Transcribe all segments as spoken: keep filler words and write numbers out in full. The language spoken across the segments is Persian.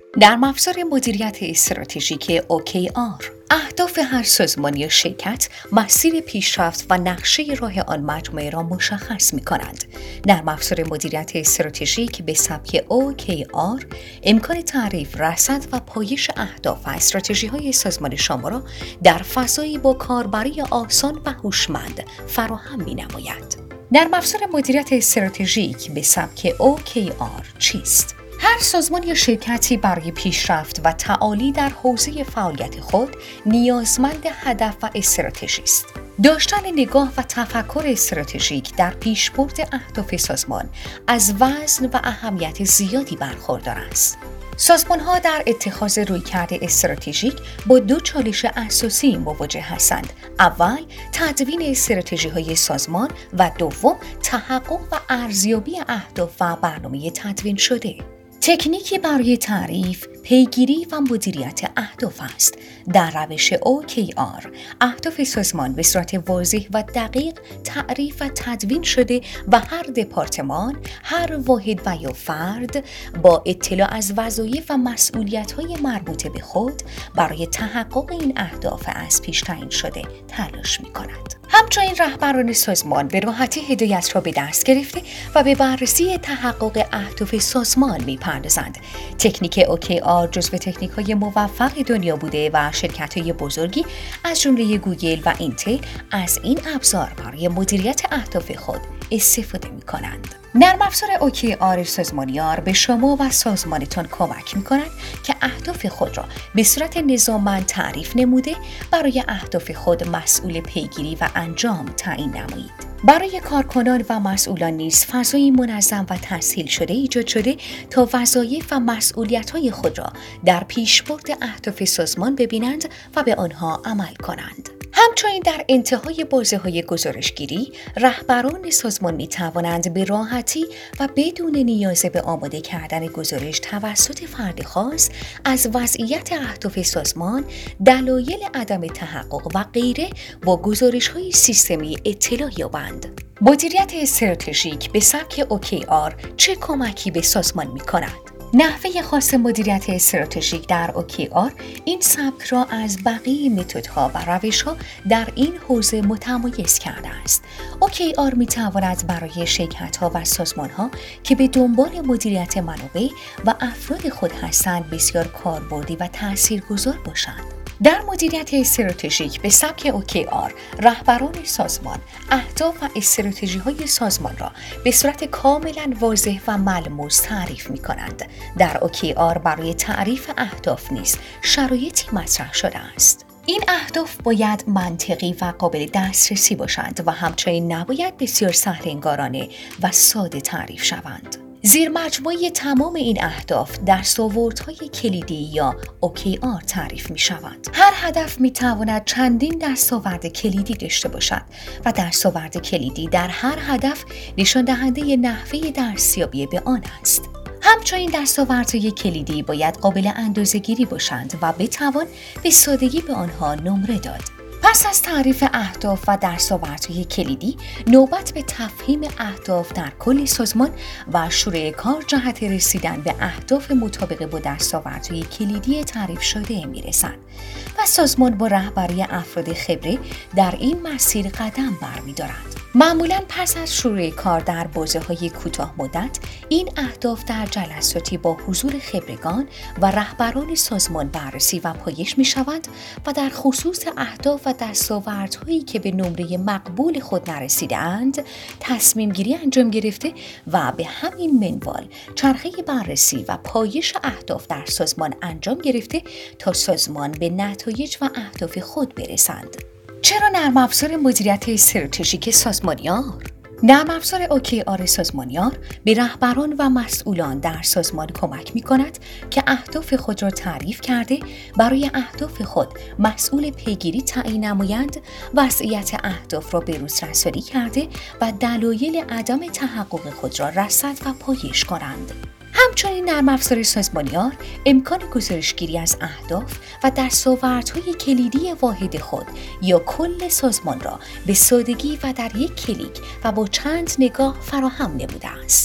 نرم افزار مدیریت استراتژیک او کی آر اهداف هر سازمان یا شرکت مسیر پیشرفت و نقشه راه آن مجموعه را مشخص می کنند. نرم افزار مدیریت استراتژیک به سبک او کی آر امکان تعریف، رصد و پایش اهداف و استراتژی های سازمان شما را در فضایی با کاربری آسان و هوشمند فراهم می نماید. نرم افزار مدیریت استراتژیک به سبک او کی آر چیست؟ هر سازمان یا شرکتی برای پیشرفت و تعالی در حوزه فعالیت خود نیازمند هدف و استراتژی است. داشتن نگاه و تفکر استراتژیک در پیشبرد اهداف سازمان از وزن و اهمیت زیادی برخوردار است. سازمان‌ها در اتخاذ رویکرد استراتژیک با دو چالش اساسی مواجه هستند. اول، تدوین استراتژی‌های سازمان و دوم، تحقق و ارزیابی اهداف و برنامه تدوین شده. تکنیکی برای تعریف، پیگیری و مدیریت اهداف است. در روش او کی آر، اهداف سازمان به صورت واضح و دقیق تعریف و تدوین شده و هر دپارتمان، هر واحد و یا فرد با اطلاع از وظایف و مسئولیت‌های مربوطه به خود برای تحقق این اهداف از پیش تعیین شده تلاش می‌کند. همچنین رهبران سازمان به راحتی هدایت را به دست گرفته و به بررسی تحقق اهداف سازمان می‌پردازند. تکنیک او کی آر جزو تکنیک‌های موفق دنیا بوده و شرکت‌های بزرگی از جمله گوگل و اینتل از این ابزار برای مدیریت اهداف خود استفاده می‌کنند. نرم افزار او کی آر سازمانیار به شما و سازمانتان کمک می‌کند که اهداف خود را به صورت نظاممند تعریف نموده برای اهداف خود مسئول پیگیری و انجام تعیین نمایید. برای کارکنان و مسئولان نیز فضایی منظم و تسهیل شده ایجاد شده تا وظایف و مسئولیت‌های خود را در پیشبرد اهداف سازمان ببینند و به آنها عمل کنند. همچنین در انتهای بازه‌های گزارشگیری، رهبران سازمان می‌توانند به راحتی و بدون نیاز به آماده کردن گزارش توسط فرد خاص از وضعیت اهداف سازمان، دلایل عدم تحقق و غیره با گزارش‌های سیستمی اطلاع یابند. مدیریت استراتژیک به سبک او کی آر چه کمکی به سازمان می‌کند؟ نحوه خاص مدیریت استراتژیک در او کی آر این سبک را از بقیه متدها و روش‌ها در این حوزه متمایز کرده است. او کی آر می‌تواند برای شرکت‌ها و سازمان‌ها که به دنبال مدیریت منابع و افراد خود هستند بسیار کاربردی و تاثیرگذار باشد. در مدیریت استراتژیک به سبک او کی آر، رهبران سازمان اهداف و استراتژی‌های سازمان را به صورت کاملا واضح و ملموس تعریف می‌کنند. در او کی آر برای تعریف اهداف نیز شرایطی مطرح شده است. این اهداف باید منطقی و قابل دسترسی باشند و همچنین نباید بسیار سهل‌انگارانه و ساده تعریف شوند. زیر مجموعه تمام این اهداف دستاوردهای کلیدی یا او کی آر تعریف می شوند. هر هدف می تواند چندین دستاورد کلیدی داشته باشد و دستاورد کلیدی در هر هدف نشان دهنده نحوه دستیابی به آن است. همچنین دستاوردهای کلیدی باید قابل اندازه‌گیری باشند و بتوان به سادگی به آنها نمره داد. پس از تعریف اهداف و دستاوردهای کلیدی، نوبت به تفهیم اهداف در کل سازمان و شروع کار جهت رسیدن به اهداف مطابق با دستاوردهای کلیدی تعریف شده میرسند و سازمان با رهبری افراد خبره در این مسیر قدم برمی‌دارند. معمولاً پس از شروع کار در بازه‌های کوتاه مدت، این اهداف در جلساتی با حضور خبرگان و رهبران سازمان بررسی و پایش می‌شوند و در خصوص اهداف و دستاوردهایی که به نمره مقبول خود نرسیده‌اند، تصمیم گیری انجام گرفته و به همین منوال چرخه بررسی و پایش اهداف در سازمان انجام گرفته تا سازمان به نتایج و اهداف خود برسند. چرا نرم افزار مدیریت استراتژیک سازمانیار؟ نرم افزار او کی آر سازمانیار به رهبران و مسئولان در سازمان کمک می کند که اهداف خود را تعریف کرده برای اهداف خود مسئول پیگیری تعیین نمایند، وضعیت اهداف را به روز رسانی کرده و دلایل عدم تحقق خود را رصد و پایش کنند. همچنین نرم افزار سازمانیار امکان گزارشگیری از اهداف و دستاوردهای کلیدی واحد خود یا کل سازمان را به سادگی و در یک کلیک و با چند نگاه فراهم نموده است.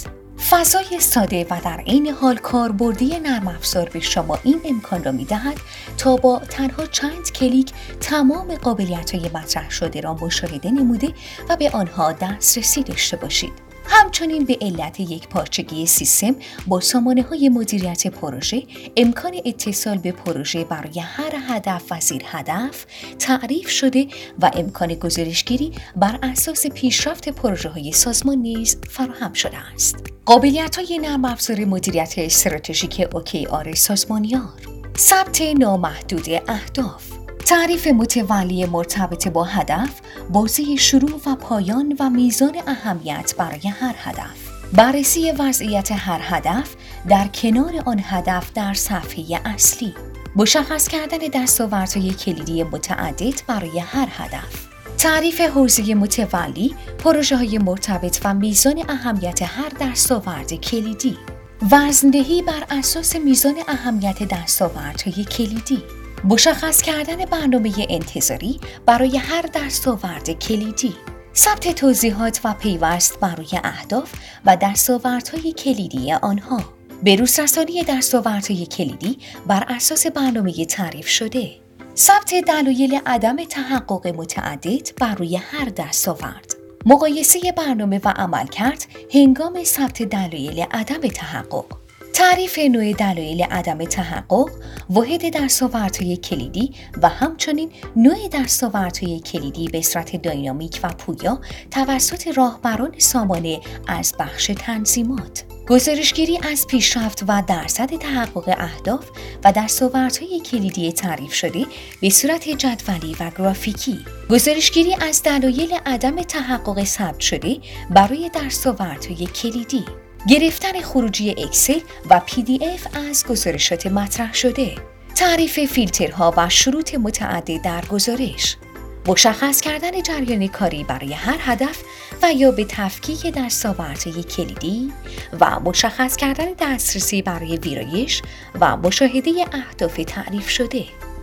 فضای ساده و در عین حال کاربردی نرم افزار به شما این امکان را می‌دهد تا با تنها چند کلیک تمام قابلیت‌های مطرح شده را مشاهده نموده و به آنها دسترسی داشته باشید. همچنین به علت یک پارچگی سیستم با سامانه‌های مدیریت پروژه، امکان اتصال به پروژه برای هر هدف و زیر هدف تعریف شده و امکان گزارشگیری بر اساس پیشرفت پروژه‌های سازمان نیز فراهم شده است. قابلیت‌های نرم افزار مدیریت استراتژیک اوکی آر سازمانیار: ثبت نامحدود اهداف، تعریف متولی مرتبط با هدف، بازه شروع و پایان و میزان اهمیت برای هر هدف. بررسی وضعیت هر هدف در کنار آن هدف در صفحه اصلی. مشخص کردن دستاوردهای کلیدی متعدد برای هر هدف. تعریف حوزه متولی، پروژه‌های مرتبط و میزان اهمیت هر دستاورد کلیدی. وزندهی بر اساس میزان اهمیت دستاوردهای کلیدی. مشخص کردن برنامه انتظاری برای هر دستاورد کلیدی. ثبت توضیحات و پیوست برای اهداف و دستاوردهای کلیدی آنها. بروز رسانی دستاوردهای کلیدی بر اساس برنامه تعریف شده. ثبت دلایل عدم تحقق متعدد بر روی هر دستاورد. مقایسه برنامه و عملکرد هنگام ثبت دلایل عدم تحقق. تعریف نوع دلایل عدم تحقق، واحد دستاوردهای کلیدی و همچنین نوع دستاوردهای کلیدی به صورت داینامیک و پویا توسط راهبران سامانه از بخش تنظیمات. گزارشگیری از پیشرفت و درصد تحقق اهداف و دستاوردهای کلیدی تعریف شده به صورت جدولی و گرافیکی. گزارشگیری از دلایل عدم تحقق ثبت شده برای دستاوردهای کلیدی. گرفتن خروجی اکسل و پی دی اف از گزارشات مطرح شده. تعریف فیلترها و شروط متعدد در گزارش. مشخص کردن جریان کاری برای هر هدف و یا به تفکیک دستاوردهای کلیدی و مشخص کردن دسترسی برای ویرایش و مشاهده اهداف تعریف شده.